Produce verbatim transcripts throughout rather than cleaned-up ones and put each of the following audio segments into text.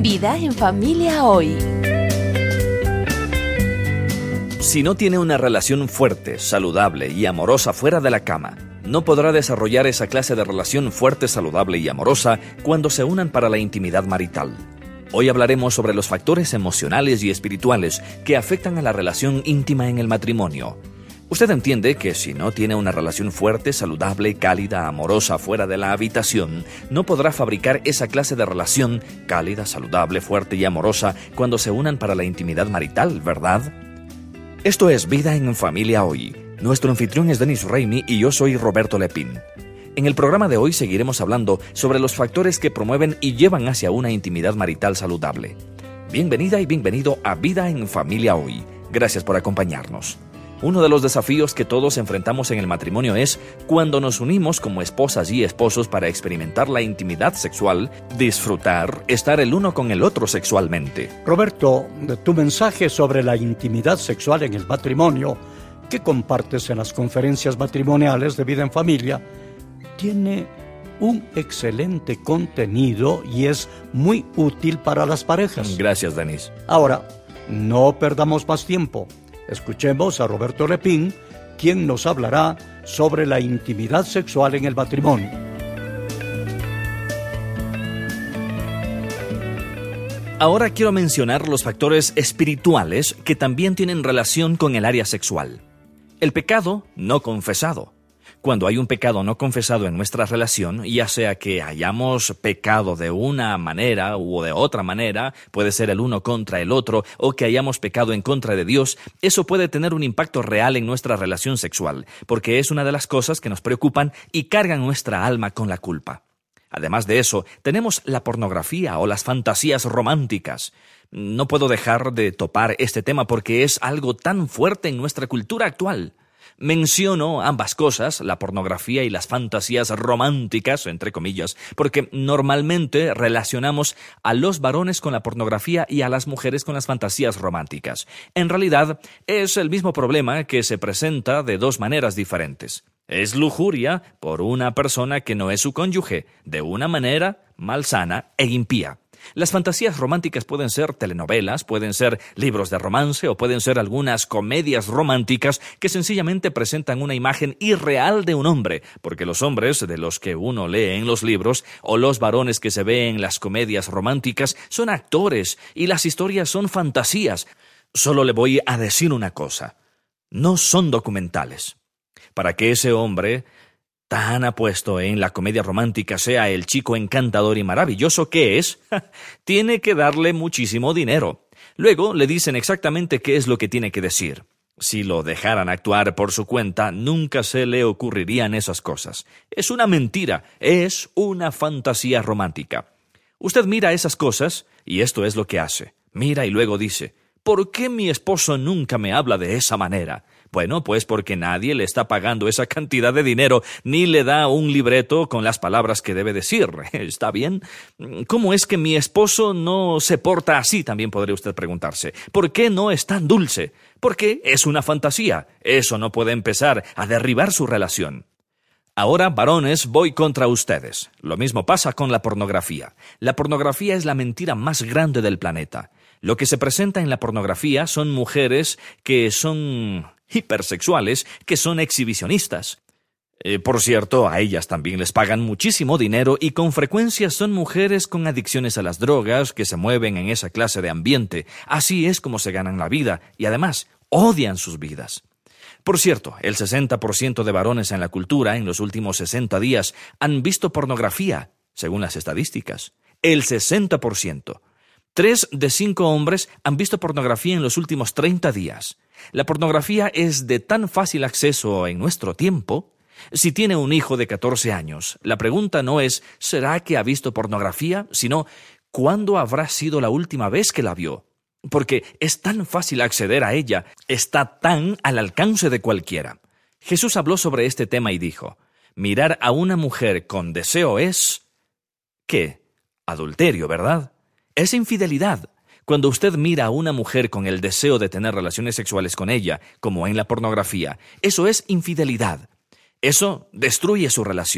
Vida en familia hoy. Si no tiene una relación fuerte, saludable y amorosa fuera de la cama, no podrá desarrollar esa clase de relación fuerte, saludable y amorosa cuando se unan para la intimidad marital. Hoy hablaremos sobre los factores emocionales y espirituales que afectan a la relación íntima en el matrimonio. Usted entiende que si no tiene una relación fuerte, saludable, cálida, amorosa fuera de la habitación, no podrá fabricar esa clase de relación cálida, saludable, fuerte y amorosa cuando se unan para la intimidad marital, ¿verdad? Esto es Vida en Familia Hoy. Nuestro anfitrión es Denis Raimi y yo soy Roberto Lepín. En el programa de hoy seguiremos hablando sobre los factores que promueven y llevan hacia una intimidad marital saludable. Bienvenida y bienvenido a Vida en Familia Hoy. Gracias por acompañarnos. Uno de los desafíos que todos enfrentamos en el matrimonio es cuando nos unimos como esposas y esposos para experimentar la intimidad sexual, disfrutar, estar el uno con el otro sexualmente. Roberto, tu mensaje sobre la intimidad sexual en el matrimonio, que compartes en las conferencias matrimoniales de Vida en Familia, tiene un excelente contenido y es muy útil para las parejas. Gracias, Denis. Ahora, no perdamos más tiempo. Escuchemos a Roberto Lepín, quien nos hablará sobre la intimidad sexual en el matrimonio. Ahora quiero mencionar los factores espirituales que también tienen relación con el área sexual. El pecado no confesado. Cuando hay un pecado no confesado en nuestra relación, ya sea que hayamos pecado de una manera u de otra manera, puede ser el uno contra el otro, o que hayamos pecado en contra de Dios, eso puede tener un impacto real en nuestra relación sexual, porque es una de las cosas que nos preocupan y cargan nuestra alma con la culpa. Además de eso, tenemos la pornografía o las fantasías románticas. No puedo dejar de topar este tema porque es algo tan fuerte en nuestra cultura actual. Menciono ambas cosas, la pornografía y las fantasías románticas, entre comillas, porque normalmente relacionamos a los varones con la pornografía y a las mujeres con las fantasías románticas. En realidad, es el mismo problema que se presenta de dos maneras diferentes. Es lujuria por una persona que no es su cónyuge, de una manera malsana e impía. Las fantasías románticas pueden ser telenovelas, pueden ser libros de romance o pueden ser algunas comedias románticas que sencillamente presentan una imagen irreal de un hombre, porque los hombres de los que uno lee en los libros o los varones que se ven en las comedias románticas son actores y las historias son fantasías. Solo le voy a decir una cosa, no son documentales. Para que ese hombre tan apuesto en la comedia romántica sea el chico encantador y maravilloso que es, tiene que darle muchísimo dinero. Luego le dicen exactamente qué es lo que tiene que decir. Si lo dejaran actuar por su cuenta, nunca se le ocurrirían esas cosas. Es una mentira, es una fantasía romántica. Usted mira esas cosas y esto es lo que hace. Mira y luego dice, ¿por qué mi esposo nunca me habla de esa manera? Bueno, pues porque nadie le está pagando esa cantidad de dinero, ni le da un libreto con las palabras que debe decir. ¿Está bien? ¿Cómo es que mi esposo no se porta así? También podría usted preguntarse. ¿Por qué no es tan dulce? Porque es una fantasía. Eso no puede empezar a derribar su relación. Ahora, varones, voy contra ustedes. Lo mismo pasa con la pornografía. La pornografía es la mentira más grande del planeta. Lo que se presenta en la pornografía son mujeres que son hipersexuales, que son exhibicionistas. Eh, por cierto, a ellas también les pagan muchísimo dinero y con frecuencia son mujeres con adicciones a las drogas que se mueven en esa clase de ambiente. Así es como se ganan la vida y además odian sus vidas. Por cierto, el sesenta por ciento de varones en la cultura en los últimos sesenta días han visto pornografía, según las estadísticas. El sesenta por ciento. Tres de cinco hombres han visto pornografía en los últimos treinta días. La pornografía es de tan fácil acceso en nuestro tiempo. Si tiene un hijo de catorce años, la pregunta no es ¿será que ha visto pornografía?, sino ¿cuándo habrá sido la última vez que la vio? Porque es tan fácil acceder a ella, está tan al alcance de cualquiera. Jesús habló sobre este tema y dijo, mirar a una mujer con deseo es... ¿qué? Adulterio, ¿verdad? Es infidelidad. Cuando usted mira a una mujer con el deseo de tener relaciones sexuales con ella, como en la pornografía, eso es infidelidad. Eso destruye su relación.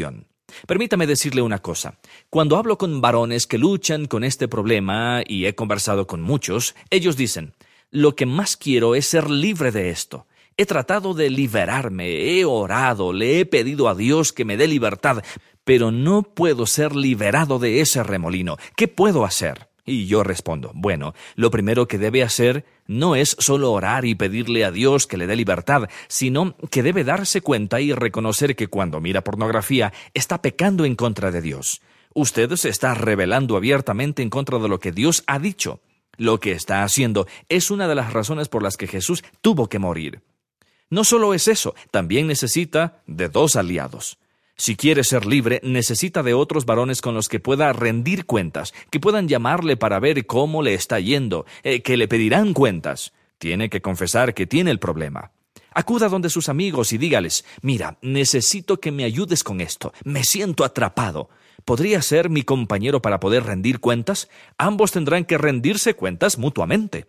Permítame decirle una cosa. Cuando hablo con varones que luchan con este problema, y he conversado con muchos, ellos dicen, lo que más quiero es ser libre de esto. He tratado de liberarme, he orado, le he pedido a Dios que me dé libertad, pero no puedo ser liberado de ese remolino. ¿Qué puedo hacer? Y yo respondo, bueno, lo primero que debe hacer no es solo orar y pedirle a Dios que le dé libertad, sino que debe darse cuenta y reconocer que cuando mira pornografía está pecando en contra de Dios. Usted se está rebelando abiertamente en contra de lo que Dios ha dicho. Lo que está haciendo es una de las razones por las que Jesús tuvo que morir. No solo es eso, también necesita de dos aliados. Si quiere ser libre, necesita de otros varones con los que pueda rendir cuentas, que puedan llamarle para ver cómo le está yendo, eh, que le pedirán cuentas. Tiene que confesar que tiene el problema. Acuda donde sus amigos y dígales, mira, necesito que me ayudes con esto, me siento atrapado. ¿Podría ser mi compañero para poder rendir cuentas? Ambos tendrán que rendirse cuentas mutuamente.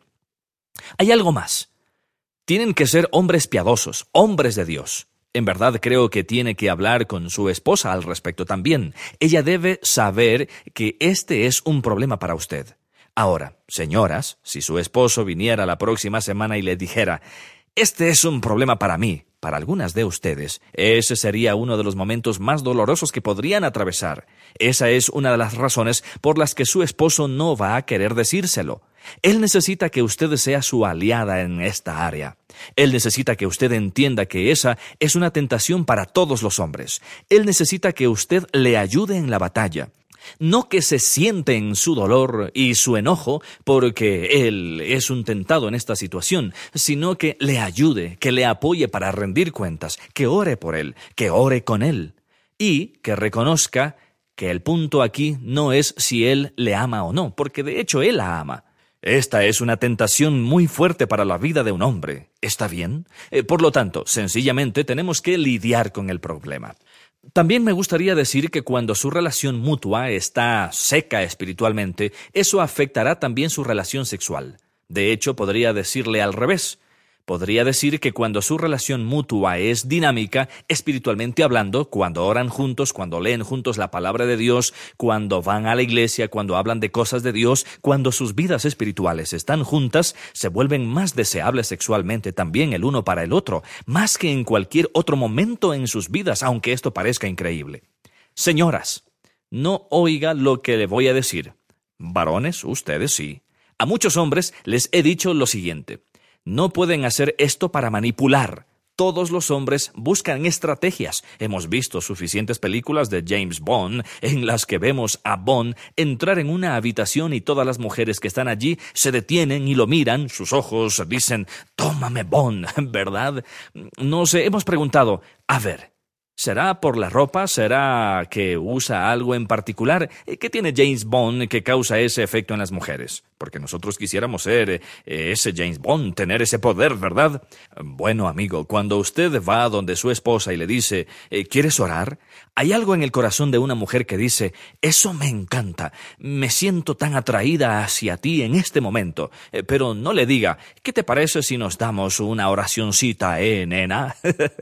Hay algo más. Tienen que ser hombres piadosos, hombres de Dios. En verdad creo que tiene que hablar con su esposa al respecto también. Ella debe saber que este es un problema para usted. Ahora, señoras, si su esposo viniera la próxima semana y le dijera, este es un problema para mí, para algunas de ustedes, ese sería uno de los momentos más dolorosos que podrían atravesar. Esa es una de las razones por las que su esposo no va a querer decírselo. Él necesita que usted sea su aliada en esta área. Él necesita que usted entienda que esa es una tentación para todos los hombres. Él necesita que usted le ayude en la batalla. No que se siente en su dolor y su enojo porque él es un tentado en esta situación, sino que le ayude, que le apoye para rendir cuentas, que ore por él, que ore con él y que reconozca que el punto aquí no es si él le ama o no, porque de hecho él la ama. Esta es una tentación muy fuerte para la vida de un hombre. ¿Está bien? Eh, por lo tanto, sencillamente tenemos que lidiar con el problema. También me gustaría decir que cuando su relación mutua está seca espiritualmente, eso afectará también su relación sexual. De hecho, podría decirle al revés. Podría decir que cuando su relación mutua es dinámica, espiritualmente hablando, cuando oran juntos, cuando leen juntos la palabra de Dios, cuando van a la iglesia, cuando hablan de cosas de Dios, cuando sus vidas espirituales están juntas, se vuelven más deseables sexualmente también el uno para el otro, más que en cualquier otro momento en sus vidas, aunque esto parezca increíble. Señoras, no oiga lo que le voy a decir. Varones, ustedes sí. A muchos hombres les he dicho lo siguiente. No pueden hacer esto para manipular. Todos los hombres buscan estrategias. Hemos visto suficientes películas de James Bond en las que vemos a Bond entrar en una habitación y todas las mujeres que están allí se detienen y lo miran, sus ojos dicen, tómame Bond, ¿verdad? No sé, hemos preguntado, a ver, ¿será por la ropa? ¿Será que usa algo en particular? ¿Qué tiene James Bond que causa ese efecto en las mujeres? Porque nosotros quisiéramos ser eh, ese James Bond, tener ese poder, ¿verdad? Bueno, amigo, cuando usted va donde su esposa y le dice, ¿quieres orar? Hay algo en el corazón de una mujer que dice, eso me encanta, me siento tan atraída hacia ti en este momento. Eh, pero no le diga, ¿qué te parece si nos damos una oracioncita, eh, nena?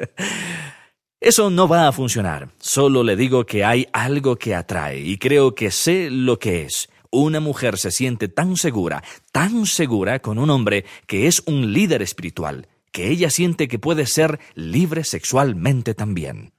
Eso no va a funcionar. Solo le digo que hay algo que atrae y creo que sé lo que es. Una mujer se siente tan segura, tan segura con un hombre que es un líder espiritual, que ella siente que puede ser libre sexualmente también.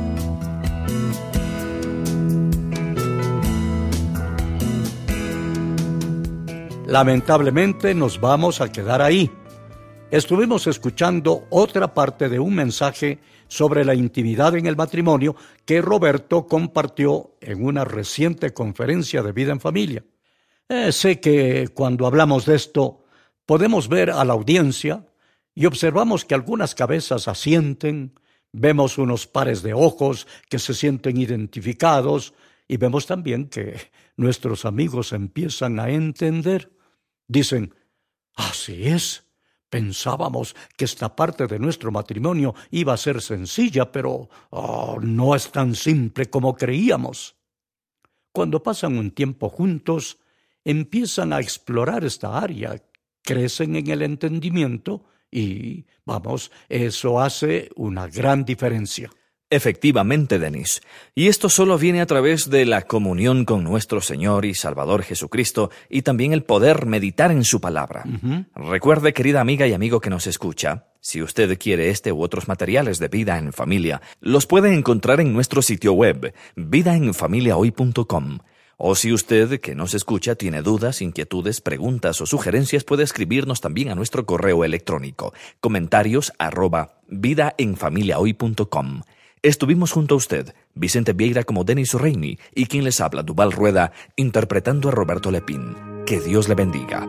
Lamentablemente nos vamos a quedar ahí. Estuvimos escuchando otra parte de un mensaje sobre la intimidad en el matrimonio que Roberto compartió en una reciente conferencia de vida en familia. Eh, sé que cuando hablamos de esto podemos ver a la audiencia y observamos que algunas cabezas asienten, vemos unos pares de ojos que se sienten identificados y vemos también que nuestros amigos empiezan a entender. Dicen, así es. Pensábamos que esta parte de nuestro matrimonio iba a ser sencilla, pero oh, no es tan simple como creíamos. Cuando pasan un tiempo juntos, empiezan a explorar esta área, crecen en el entendimiento y, vamos, eso hace una gran diferencia. Efectivamente, Denis. Y esto solo viene a través de la comunión con nuestro Señor y Salvador Jesucristo y también el poder meditar en su palabra. Uh-huh. Recuerde, querida amiga y amigo que nos escucha, si usted quiere este u otros materiales de Vida en Familia, los puede encontrar en nuestro sitio web, vida en familia hoy punto com. O si usted, que nos escucha, tiene dudas, inquietudes, preguntas o sugerencias, puede escribirnos también a nuestro correo electrónico, comentarios arroba vida en familia hoy punto com. Estuvimos junto a usted, Vicente Vieira como Denis Reini, y quien les habla, Duval Rueda, interpretando a Roberto Lepín. Que Dios le bendiga.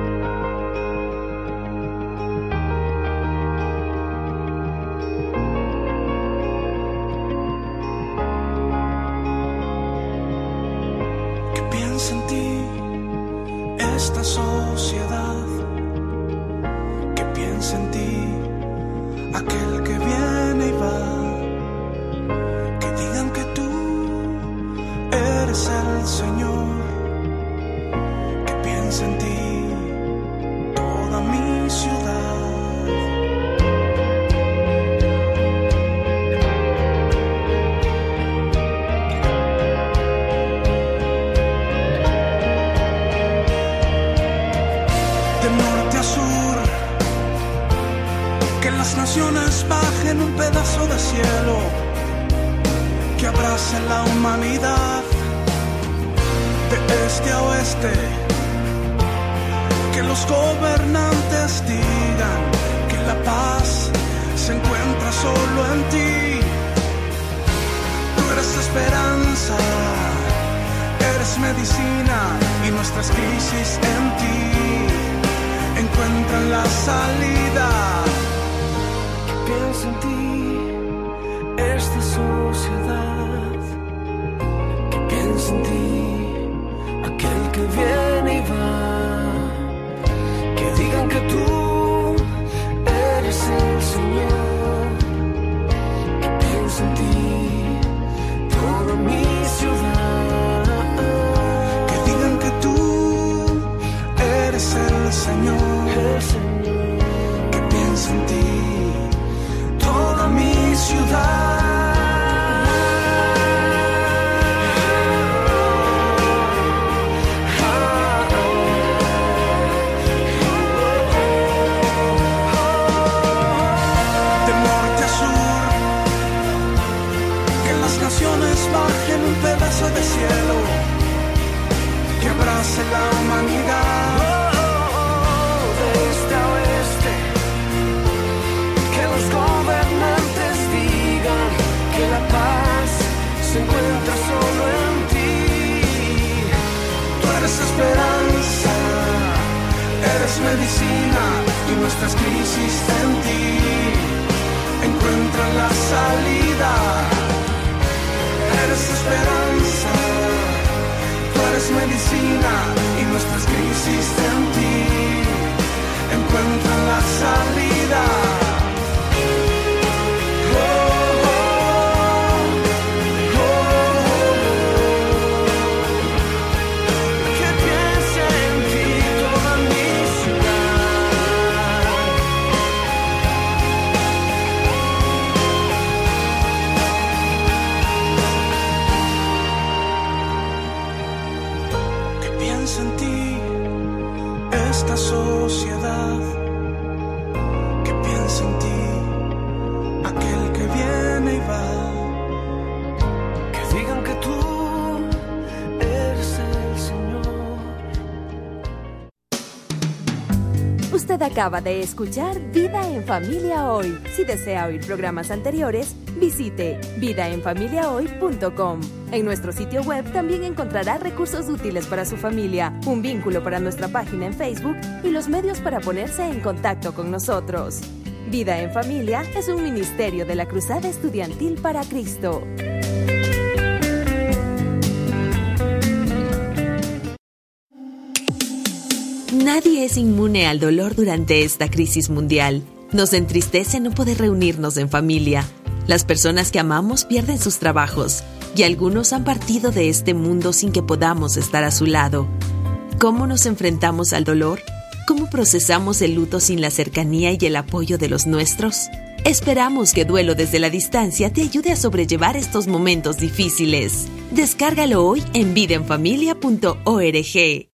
¿Qué piensa en ti esta sociedad? ¿Qué piensa en ti aquel que viene y va? Eres el Señor, que piensa en ti toda mi ciudad. De norte a sur, que las naciones bajen un pedazo de cielo que abrace la humanidad. De este a oeste, que los gobernantes digan que la paz se encuentra solo en ti. Tú eres esperanza, eres medicina y nuestras crisis en ti encuentran la salida. ¿Qué piensa en ti esta sociedad? ¿Qué piensa en ti aquel que viene y va? Que digan que tú eres el Señor, que piensa en ti toda mi ciudad. Que digan que tú eres el Señor, el Señor, que piensa en ti toda mi ciudad. Bajen un pedazo de cielo que abrace la humanidad. Oh, de este a oeste, que los gobernantes digan que la paz se encuentra solo en ti. Tú eres esperanza, eres medicina y nuestras crisis en ti encuentran la salida. Eres esperanza, tú eres medicina y nuestras crisis en ti encuentran la salida. Oh, oh, oh, oh. Que piense en ti toda mi ciudad. Piensa en ti esta sociedad, que piensa en ti aquel que viene y va, que digan que tú eres el Señor. Usted acaba de escuchar Vida en Familia Hoy. Si desea oír programas anteriores, visite vida en familia hoy punto com. En nuestro sitio web también encontrará recursos útiles para su familia, un vínculo para nuestra página en Facebook y los medios para ponerse en contacto con nosotros. Vida en Familia es un ministerio de la Cruzada Estudiantil para Cristo. Nadie es inmune al dolor durante esta crisis mundial. Nos entristece no poder reunirnos en familia. Las personas que amamos pierden sus trabajos y algunos han partido de este mundo sin que podamos estar a su lado. ¿Cómo nos enfrentamos al dolor? ¿Cómo procesamos el luto sin la cercanía y el apoyo de los nuestros? Esperamos que Duelo desde la Distancia te ayude a sobrellevar estos momentos difíciles. Descárgalo hoy en vida en familia punto org.